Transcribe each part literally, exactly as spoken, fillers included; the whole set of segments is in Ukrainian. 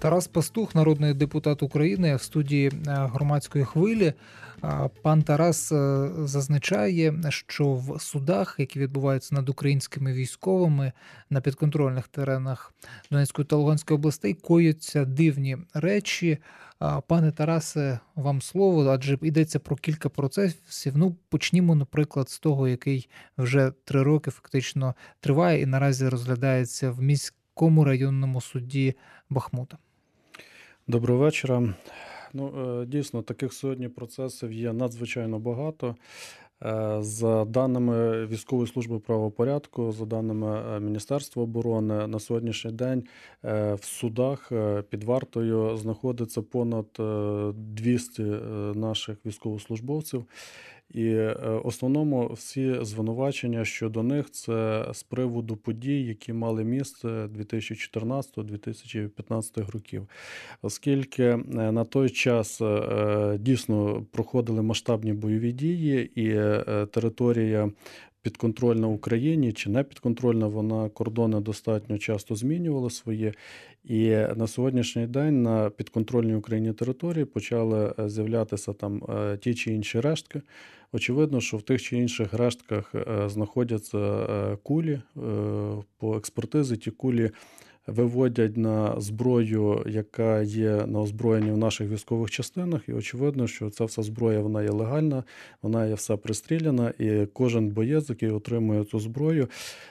Тарас Пастух, народний депутат України, в студії «Громадської хвилі». Пан Тарас зазначає, що в судах, які відбуваються над українськими військовими на підконтрольних теренах Донецької та Луганської областей, кояться дивні речі. Пане Тарасе, вам слово, адже йдеться про кілька процесів. Ну, почнімо, наприклад, з того, який вже три роки фактично триває і наразі розглядається в міському районному суді Бахмута. Доброго вечора. Ну, дійсно, таких сьогодні процесів є надзвичайно багато. За даними Військової служби правопорядку, за даними Міністерства оборони, на сьогоднішній день в судах під вартою знаходиться понад двісті наших військовослужбовців. І в основному всі звинувачення щодо них – це з приводу подій, які мали місце дві тисячі чотирнадцятого - дві тисячі п'ятнадцятого років. Оскільки на той час дійсно проходили масштабні бойові дії і територія підконтрольна Україні чи не підконтрольна, вона кордони достатньо часто змінювала свої. І на сьогоднішній день на підконтрольній Україні території почали з'являтися там ті чи інші рештки. Очевидно, що в тих чи інших рештках знаходяться кулі. По експертизі ті кулі виводять на зброю, яка є на озброєнні в наших військових частинах. І очевидно, що ця вся зброя, вона є легальна, вона є вся пристріляна. І кожен боєць, який отримує цю зброю,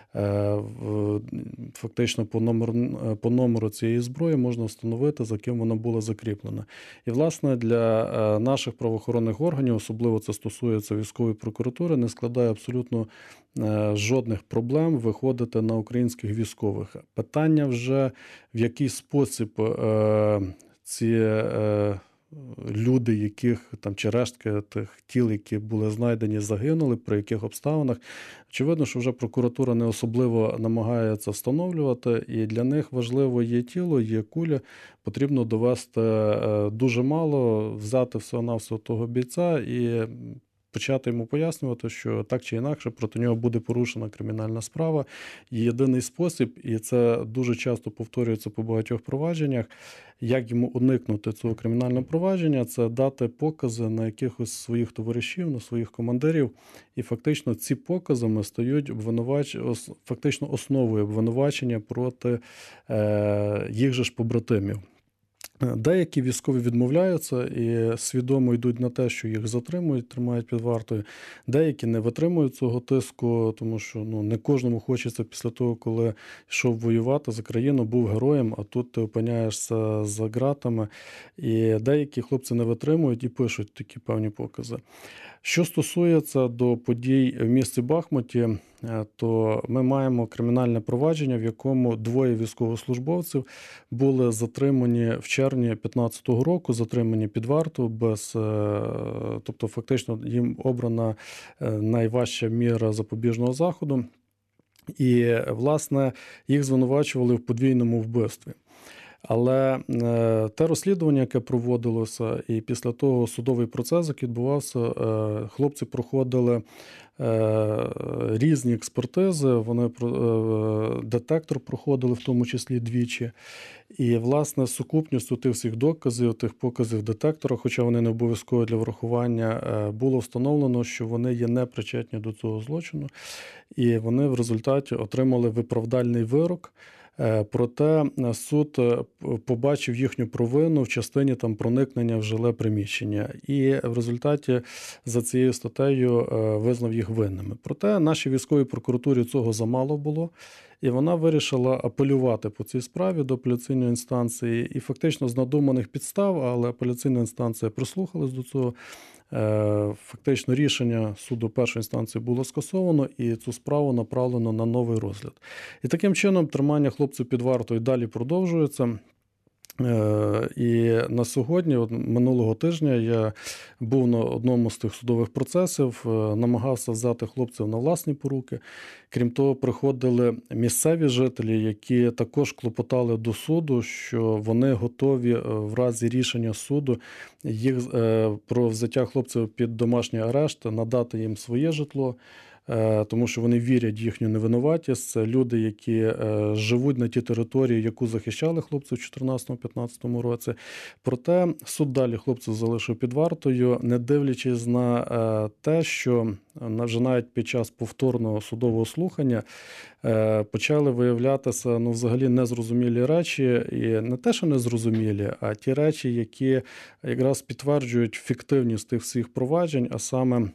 фактично по номеру, по номеру цієї зброї можна встановити, за ким вона була закріплена. І, власне, для наших правоохоронних органів, особливо це стосується військової прокуратури, не складає абсолютно жодних проблем виходити на українських військових. Питання вже, в який спосіб ці люди, яких там чи рештки тих тіл, які були знайдені, загинули, при яких обставинах. Очевидно, що вже прокуратура не особливо намагається встановлювати, і для них важливо є тіло, є куля. Потрібно довести дуже мало, взяти всього-навсього того бійця і почати йому пояснювати, що так чи інакше проти нього буде порушена кримінальна справа. І єдиний спосіб, і це дуже часто повторюється по багатьох провадженнях, як йому уникнути цього кримінального провадження, це дати покази на якихось своїх товаришів, на своїх командирів. І фактично ці показами стають обвинувач... фактично основою обвинувачення проти е... їх же ж побратимів. Деякі військові відмовляються і свідомо йдуть на те, що їх затримують, тримають під вартою. Деякі не витримують цього тиску, тому що ну, не кожному хочеться після того, коли йшов воювати за країну, був героєм, а тут ти опиняєшся за ґратами. І деякі хлопці не витримують і пишуть такі певні покази. Що стосується до подій в місті Бахмуті, то ми маємо кримінальне провадження, в якому двоє військовослужбовців були затримані в червні дві тисячі п'ятнадцятого року, затримані під варту, без, тобто фактично їм обрана найважча міра запобіжного заходу. І, власне, їх звинувачували в подвійному вбивстві. Але те розслідування, яке проводилося, і після того судовий процес, який відбувався, хлопці проходили різні експертизи, вони детектор проходили в тому числі двічі. І, власне, сукупністю тих всіх доказів, тих показів детектора, хоча вони не обов'язкові для врахування, було встановлено, що вони є непричетні до цього злочину. І вони в результаті отримали виправдальний вирок. Проте суд побачив їхню провину в частині там проникнення в жиле приміщення. І в результаті за цією статтею визнав їх винними. Проте нашій військовій прокуратурі цього замало було. І вона вирішила апелювати по цій справі до апеляційної інстанції. І фактично з надуманих підстав, але апеляційна інстанція прислухалась до цього. Фактично рішення суду першої інстанції було скасовано і цю справу направлено на новий розгляд. І таким чином тримання хлопців під вартою далі продовжується. І на сьогодні, от минулого тижня, я був на одному з тих судових процесів, намагався взяти хлопців на власні поруки. Крім того, приходили місцеві жителі, які також клопотали до суду, що вони готові в разі рішення суду їх про взяття хлопців під домашній арешт надати їм своє житло. тому що вони вірять в їхню невинуватість. Це люди, які живуть на тій території, яку захищали хлопці в чотирнадцятому-п'ятнадцятому році. Проте суд далі хлопців залишив під вартою, не дивлячись на те, що вже навіть під час повторного судового слухання почали виявлятися ну, взагалі незрозумілі речі. І не те, що незрозумілі, а ті речі, які якраз підтверджують фіктивність тих всіх проваджень, а саме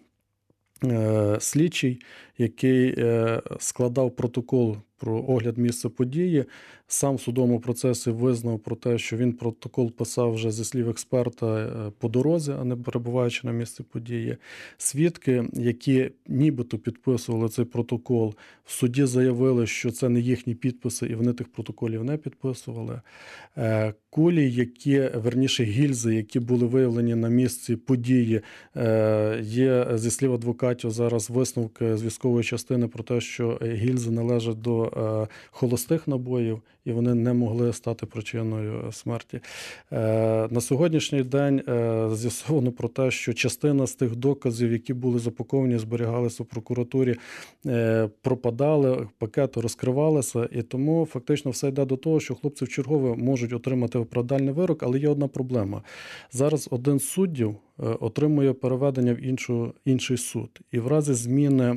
слідчий, який складав протокол про огляд місця події, сам в судовому процесі визнав про те, що він протокол писав вже зі слів експерта по дорозі, а не перебуваючи на місці події. Свідки, які нібито підписували цей протокол, в суді заявили, що це не їхні підписи, і вони тих протоколів не підписували. Кулі, які, верніше гільзи, які були виявлені на місці події, є, зі слів адвокатів, зараз висновки з військової частини про те, що гільзи належать до холостих набоїв, і вони не могли стати причиною смерті. На сьогоднішній день з'ясовано про те, що частина з тих доказів, які були запаковані, зберігалися в прокуратурі, пропадали, пакети розкривалися, і тому фактично все йде до того, що хлопці вчергове можуть отримати виправдальний вирок, але є одна проблема. Зараз один з суддів отримує переведення в іншу, інший суд. І в разі зміни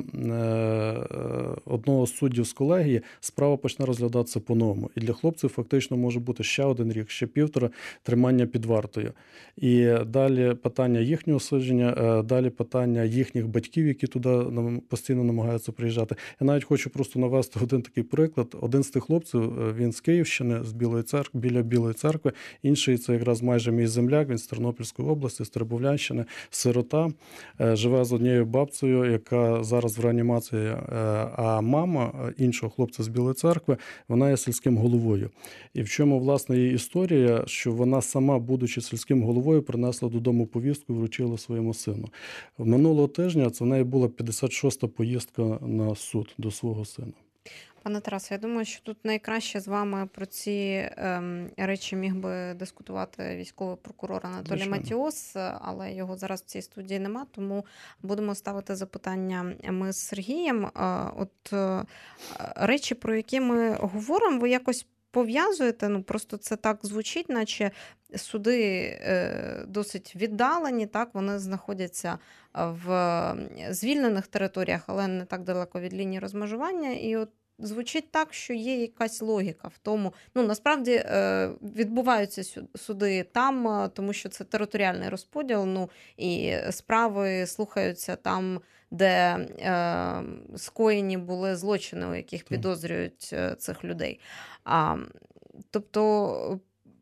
одного з суддів з колегії справа почне розглядатися по-новому. І для хлопців фактично може бути ще один рік, ще півтора тримання під вартою. І далі питання їхнього судження, далі питання їхніх батьків, які туди постійно намагаються приїжджати. Я навіть хочу просто навести один такий приклад. Один з тих хлопців, він з Київщини, з Білої церкви, біля Білої церкви, інший це якраз майже мій земляк, він з Тернопільської області, з Теребовлянщини, сирота, живе з однією бабцею, яка зараз в реанімації, а мама іншого хлопця з Білої церкви, вона є сільським головою. І в чому, власне, її історія, що вона сама, будучи сільським головою, принесла додому повістку і вручила своєму сину. Минулого тижня це в неї була п'ятдесят шоста поїздка на суд до свого сина. Пане Тарасе, я думаю, що тут найкраще з вами про ці ем, речі міг би дискутувати військовий прокурор Анатолій Звичайно. Матіос, але його зараз в цій студії нема, тому будемо ставити запитання ми з Сергієм. Е, от е, речі, про які ми говоримо, ви якось пов'язуєте, ну просто це так звучить, наче суди е, досить віддалені, так, вони знаходяться в звільнених територіях, але не так далеко від лінії розмежування, і от звучить так, що є якась логіка в тому. Ну, насправді відбуваються суди там, тому що це територіальний розподіл, ну, і справи слухаються там, де е, скоєні були злочини, у яких підозрюють цих людей. А, тобто,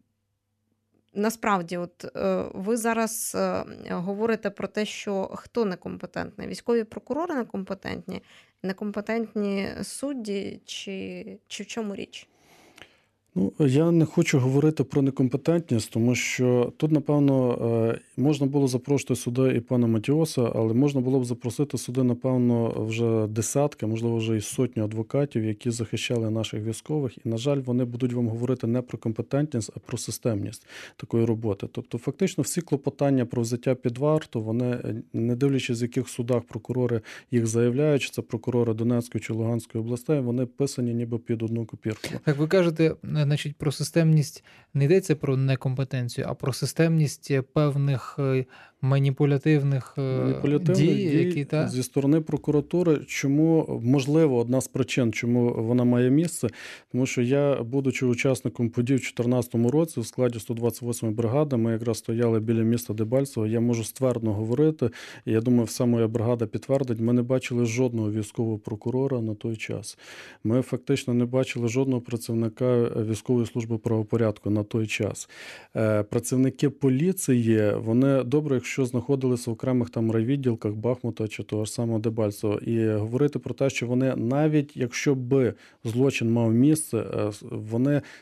насправді, от ви зараз говорите про те, що хто некомпетентний? Військові прокурори некомпетентні? Некомпетентні судді, чи, чи в чому річ? Ну, я не хочу говорити про некомпетентність, тому що тут, напевно, можна було запрошувати сюди і пана Матіоса, але можна було б запросити сюди, напевно, вже десятки, можливо, вже і сотню адвокатів, які захищали наших військових. І, на жаль, вони будуть вам говорити не про компетентність, а про системність такої роботи. Тобто, фактично, всі клопотання про взяття під варту, вони, не дивлячись, в яких судах прокурори їх заявляють, чи це прокурори Донецької чи Луганської областей, вони писані ніби під одну копірку. Так ви кажете, значить, про системність не йдеться про некомпетенцію, а про системність певних маніпулятивних, маніпулятивних дій, дій які, та? Зі сторони прокуратури. Чому, можливо, одна з причин, чому вона має місце, тому що я, будучи учасником подій в дві тисячі чотирнадцятому році в складі сто двадцять восьмої бригади, ми якраз стояли біля міста Дебальцево, я можу ствердно говорити, і я думаю, вся моя бригада підтвердить, ми не бачили жодного військового прокурора на той час. Ми фактично не бачили жодного працівника військової служби правопорядку на той час. Працівники поліції, вони добре, якщо знаходилися в окремих там райвідділках Бахмута чи того ж самого Дебальцева, і говорити про те, що вони навіть, якщо би злочин мав місце, вони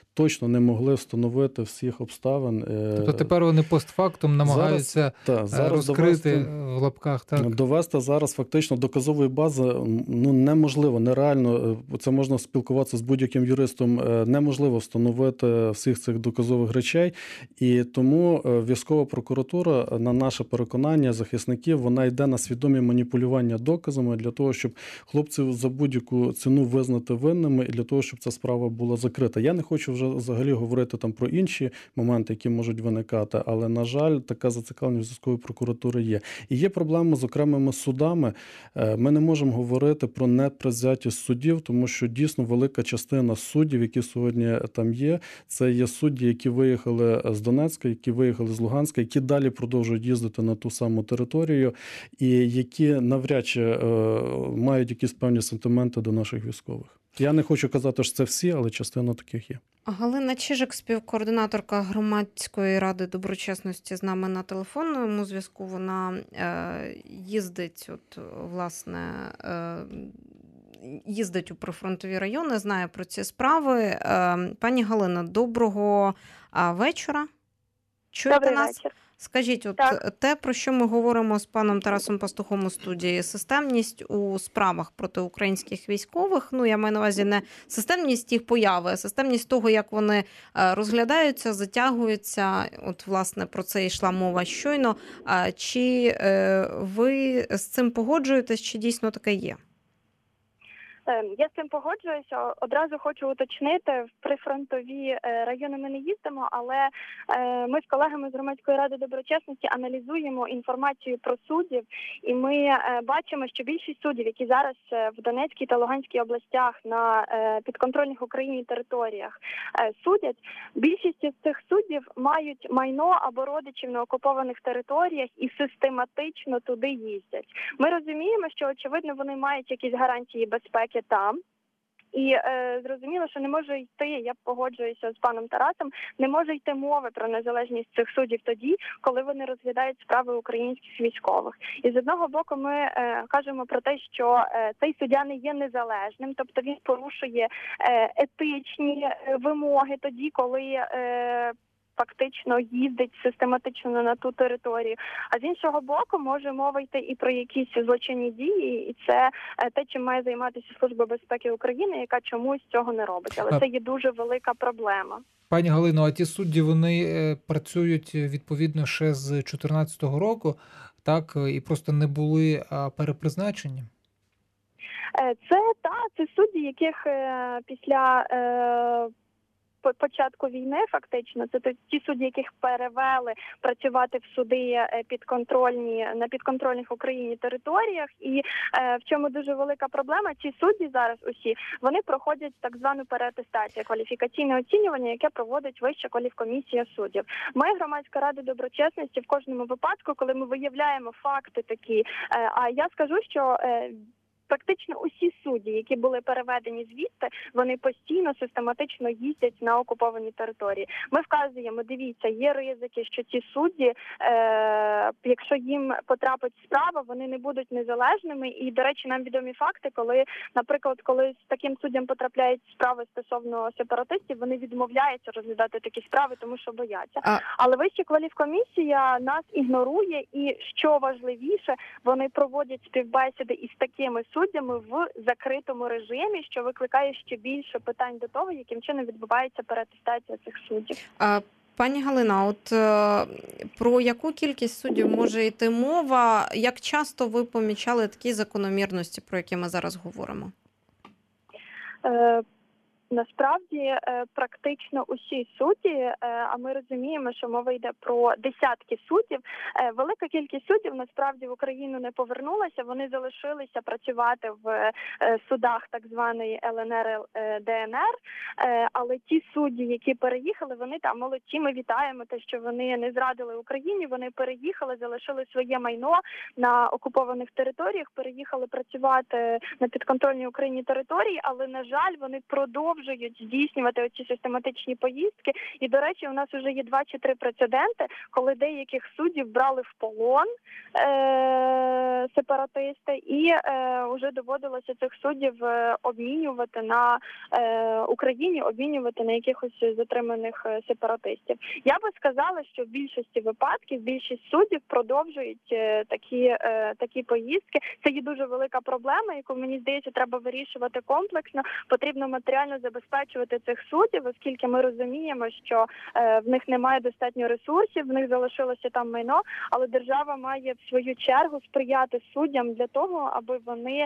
точно не могли встановити всіх обставин. Тобто тепер вони постфактум намагаються зараз, та, зараз розкрити довести, в лапках, так? Довести зараз фактично доказової бази ну, неможливо, нереально. Це можна спілкуватися з будь-яким юристом. Неможливо встановити всіх цих доказових речей. І тому військова прокуратура, на наше переконання захисників, вона йде на свідомі маніпулювання доказами для того, щоб хлопців за будь-яку ціну визнати винними і для того, щоб ця справа була закрита. Я не хочу вже взагалі говорити там про інші моменти, які можуть виникати, але, на жаль, така зацікавленість військової прокуратури є. І є проблеми з окремими судами. Ми не можемо говорити про непризятість суддів, тому що дійсно велика частина суддів, які сьогодні там є, це є судді, які виїхали з Донецька, які виїхали з Луганська, які далі продовжують їздити на ту саму територію і які навряд чи е, мають якісь певні сентименти до наших військових. Я не хочу казати, що це всі, але частина таких є. Галина Чижик, співкоординаторка Громадської ради доброчесності, з нами на телефонному зв'язку. Вона е, їздить, от, власне, е, їздить у прифронтові райони, знає про ці справи. Е, пані Галина, доброго вечора. Чуєте Добрий нас? вечір. Скажіть, от Так. те, про що ми говоримо з паном Тарасом Пастухом у студії, системність у справах проти українських військових, ну, я маю на увазі не системність їх появи, а системність того, як вони розглядаються, затягуються, от, власне, про це йшла мова щойно. Чи ви з цим погоджуєтесь, чи дійсно таке є? Я з цим погоджуюся. Одразу хочу уточнити, в прифронтові райони ми не їздимо, але ми з колегами з Громадської ради доброчесності аналізуємо інформацію про суддів, і ми бачимо, що більшість суддів, які зараз в Донецькій та Луганській областях на підконтрольних Україні територіях судять, більшість з цих суддів мають майно або родичів на окупованих територіях і систематично туди їздять. Ми розуміємо, що, очевидно, вони мають якісь гарантії безпеки там. І е, зрозуміло, що не може йти, я погоджуюся з паном Тарасом, не може йти мови про незалежність цих суддів тоді, коли вони розглядають справи українських військових. І з одного боку ми е, кажемо про те, що е, цей суддя не є незалежним, тобто він порушує е, етичні вимоги тоді, коли е, фактично їздить систематично на ту територію. А з іншого боку, може мова йти і про якісь злочинні дії, і це те, чим має займатися Служба безпеки України, яка чомусь цього не робить. Але це є дуже велика проблема. Пані Галино, а ті судді, вони працюють відповідно ще з чотирнадцятого року, так, і просто не були перепризначені? Це, так, це судді, яких після початку війни, фактично, це ті судді, яких перевели працювати в суди підконтрольні, на підконтрольних Україні територіях. І е, в чому дуже велика проблема, ці судді зараз усі, вони проходять так звану переатестацію, кваліфікаційне оцінювання, яке проводить Вища кваліфкомісія суддів. Ми, Громадська рада доброчесності, в кожному випадку, коли ми виявляємо факти такі, е, а я скажу, що е, практично усі судді, які були переведені звідти, вони постійно, систематично їздять на окуповані території. Ми вказуємо, дивіться, є ризики, що ці судді, е, якщо їм потрапить справа, вони не будуть незалежними. І, до речі, нам відомі факти, коли, наприклад, коли з таким суддям потрапляють справи стосовно сепаратистів, вони відмовляються розглядати такі справи, тому що бояться. А... Але Вища кваліфкомісія нас ігнорує і, що важливіше, вони проводять співбесіди із такими суддями, суддями в закритому режимі, що викликає ще більше питань до того, яким чином відбувається переатестація цих суддів. А, пані Галина, от е, про яку кількість суддів може йти мова? Як часто ви помічали такі закономірності, про які ми зараз говоримо? Е, Насправді, практично усі судді, а ми розуміємо, що мова йде про десятки суддів, велика кількість суддів насправді в Україну не повернулася, вони залишилися працювати в судах так званої Л Н Р, Д Н Р, але ті судді, які переїхали, вони там молодці, ми вітаємо те, що вони не зрадили Україні, вони переїхали, залишили своє майно на окупованих територіях, переїхали працювати на підконтрольній Україні території, але, на жаль, вони продовжують продовжують здійснювати оці систематичні поїздки. І, до речі, у нас вже є два чи три прецеденти, коли деяких суддів брали в полон е- сепаратисти, і е- вже доводилося цих суддів е- обмінювати на е- Україні, обмінювати на якихось затриманих е- сепаратистів. Я би сказала, що в більшості випадків більшість суддів продовжують е- такі, е- такі поїздки. Це є дуже велика проблема, яку, мені здається, треба вирішувати комплексно. Потрібно матеріально забезпечувати цих суддів, оскільки ми розуміємо, що е, в них немає достатньо ресурсів, в них залишилося там майно, але держава має в свою чергу сприяти суддям для того, аби вони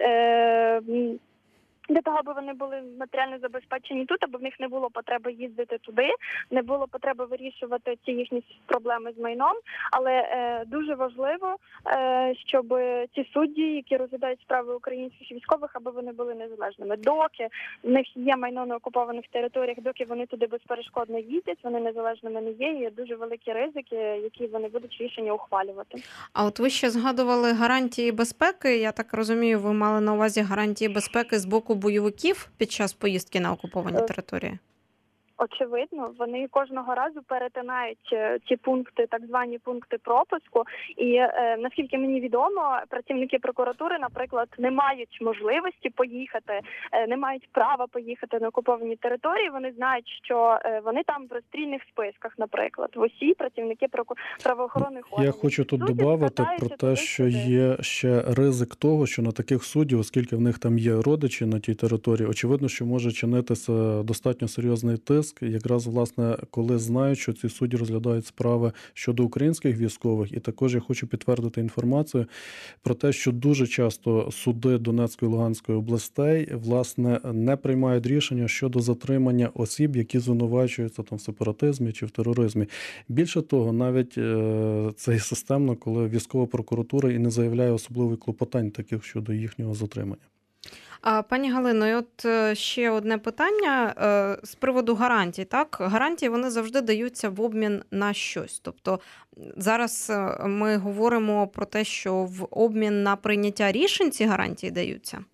е, для того, аби вони були матеріально забезпечені тут, аби в них не було потреби їздити туди, не було потреби вирішувати ці їхні проблеми з майном. Але е, дуже важливо, е, щоб ці судді, які розглядають справи українських військових, аби вони були незалежними. Доки в них є майно на окупованих територіях, доки вони туди безперешкодно їздять, вони незалежними не є, і є дуже великі ризики, які вони будуть рішення ухвалювати. А от ви ще згадували гарантії безпеки. Я так розумію, ви мали на увазі гарантії безпеки з боку бойовиків під час поїздки на окуповані території? Очевидно, вони кожного разу перетинають ці пункти, так звані пункти пропуску. І е, наскільки мені відомо, працівники прокуратури, наприклад, не мають можливості поїхати, е, не мають права поїхати на окуповані території. Вони знають, що е, вони там в розстрільних списках, наприклад, в усі працівники проку... правоохоронних органів. Я хочу тут додати про те, що є ще ризик того, що на таких суддів, оскільки в них там є родичі на тій території, очевидно, що може чинитися достатньо серйозний тиск. Якраз, власне, коли знають, що ці судді розглядають справи щодо українських військових, і також я хочу підтвердити інформацію про те, що дуже часто суди Донецької і Луганської областей, власне, не приймають рішення щодо затримання осіб, які звинувачуються там в сепаратизмі чи в тероризмі. Більше того, навіть е- це і системно, коли військова прокуратура і не заявляє особливих клопотань таких щодо їхнього затримання. Пані Галино, і от ще одне питання з приводу гарантій. Так, гарантії вони завжди даються в обмін на щось. Тобто зараз ми говоримо про те, що в обмін на прийняття рішень ці гарантії даються.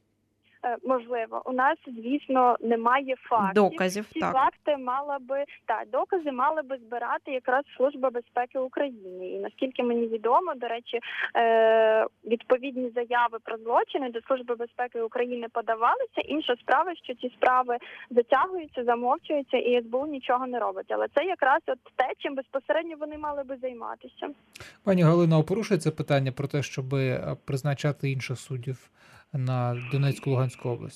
Можливо, у нас, звісно, немає фактів. Доказів, Ці так. факти мала би, так, докази мала би збирати якраз Служба безпеки України. І наскільки мені відомо, до речі, е- відповідні заяви про злочини до Служби безпеки України подавалися. Інша справа, що ці справи затягуються, замовчуються, і ес бе у нічого не робить. Але це якраз от те, чим безпосередньо вони мали би займатися. Пані Галино, а порушується питання про те, щоб призначати інших суддів на Донецьку, Луганську область?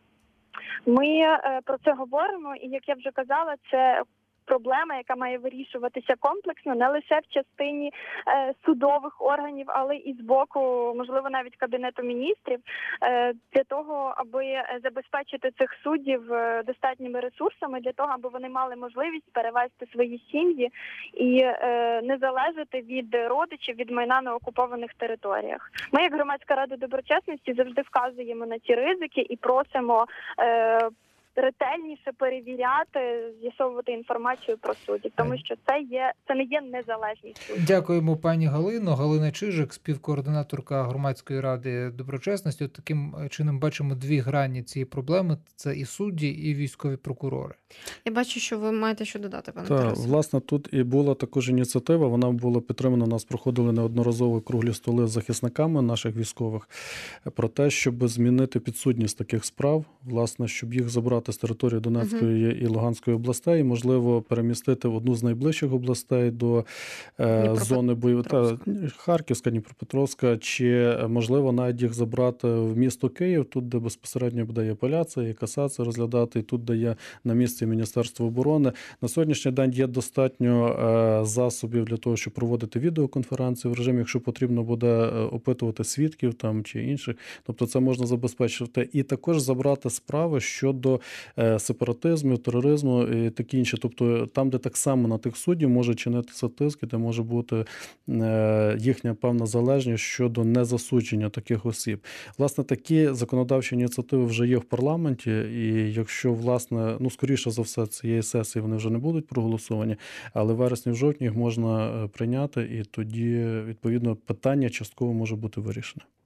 Ми е, про це говоримо, і, як я вже казала, це проблема, яка має вирішуватися комплексно, не лише в частині е, судових органів, але і з боку, можливо, навіть Кабінету міністрів, е, для того, аби забезпечити цих суддів е, достатніми ресурсами, для того, аби вони мали можливість перевести свої сім'ї і е, не залежати від родичів, від майна на окупованих територіях. Ми, як Громадська рада доброчесності, завжди вказуємо на ці ризики і просимо е, ретельніше перевіряти, з'ясовувати інформацію про суддів, тому що це є це не є незалежність суддів. Дякуємо, пані Галино. Галина Чижик, співкоординаторка Громадської ради доброчесності. От таким чином бачимо дві грані цієї проблеми: це і судді, і військові прокурори. Я бачу, що ви маєте що додати, пане Так, Тарасе. власне, тут і була також ініціатива, вона була підтримана, у нас проходили неодноразово круглі столи з захисниками наших військових, про те, щоб змінити підсудність таких справ, власне, щоб їх забрати з території Донецької угу. і Луганської областей, і, можливо, перемістити в одну з найближчих областей до е, зони бойових, та, Харківська, Дніпропетровська, чи, можливо, навіть їх забрати в місто Київ, тут, де безпосередньо буде і апеляція, і касація розглядати, і тут, де є на місці Міністерства оборони. На сьогоднішній день є достатньо е, засобів для того, щоб проводити відеоконференції в режимі, якщо потрібно буде опитувати свідків там чи інших. Тобто це можна забезпечити. І також забрати справи щодо е, сепаратизму, тероризму і такі інші. Тобто там, де так само на тих суддів може чинитися тиск, де може бути е, їхня певна залежність щодо незасудження таких осіб. Власне, такі законодавчі ініціативи вже є в парламенті, і якщо, власне, ну, скоріше за все, цієї сесії вони вже не будуть проголосовані, але в вересні, в жовтні їх можна прийняти, і тоді, відповідно, питання частково може бути вирішене.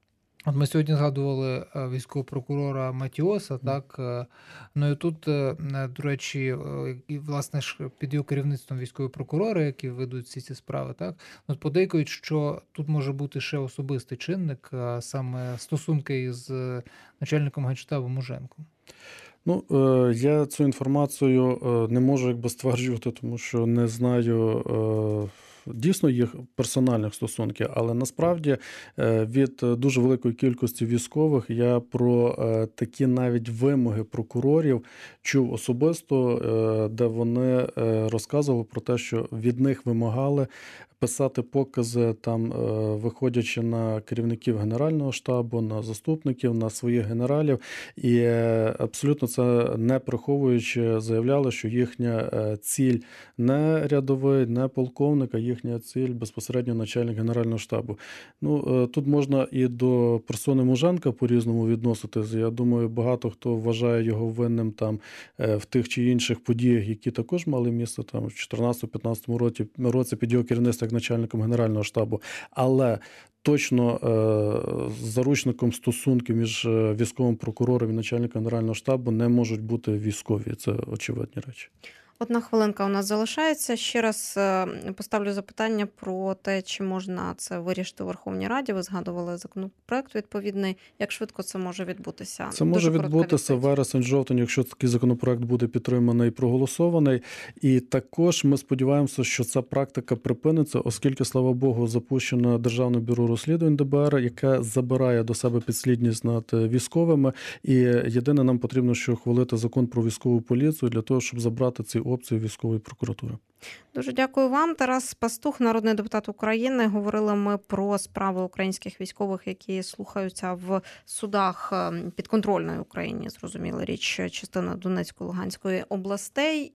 От ми сьогодні згадували військового прокурора Матіоса, так, ну і тут, до речі, і, власне ж під його керівництвом військові прокурори, які ведуть всі ці справи, так, от подейкують, що тут може бути ще особистий чинник, а саме стосунки із начальником Генштабу Муженком. Ну, я цю інформацію не можу якби стверджувати, тому що не знаю дійсно їх персональних стосунків, але насправді від дуже великої кількості військових я про такі навіть вимоги прокурорів чув особисто, де вони розказували про те, що від них вимагали писати покази, там, виходячи на керівників Генерального штабу, на заступників, на своїх генералів, і абсолютно це не приховуючи, заявляли, що їхня ціль не рядовий, не полковник, а їхня ціль безпосередньо начальник Генерального штабу. Ну, тут можна і до персони Муженка по-різному відноситись. Я думаю, багато хто вважає його винним там в тих чи інших подіях, які також мали місце там в чотирнадцятому-п'ятнадцятому році, році під його керівництвом як начальником Генерального штабу. Але точно е, заручником стосунків між військовим прокурором і начальником Генерального штабу не можуть бути військові. Це очевидні речі. Одна хвилинка у нас залишається. Ще раз поставлю запитання про те, чи можна це вирішити у Верховній Раді. Ви згадували законопроект відповідний. Як швидко це може відбутися? Це може відбутися вересень-жовтень, якщо такий законопроект буде підтриманий і проголосований. І також ми сподіваємося, що ця практика припиниться, оскільки, слава Богу, запущено Державне бюро розслідувань Де Бе Ер, яке забирає до себе підслідність над військовими. І єдине, нам потрібно, що ухвалити закон про військову поліцію для того, щоб забрати ці опції військової прокуратури. Дуже дякую вам. Тарас Пастух, народний депутат України. Говорили ми про справи українських військових, які слухаються в судах підконтрольної Україні, зрозуміла річ, частина Донецької, Луганської областей.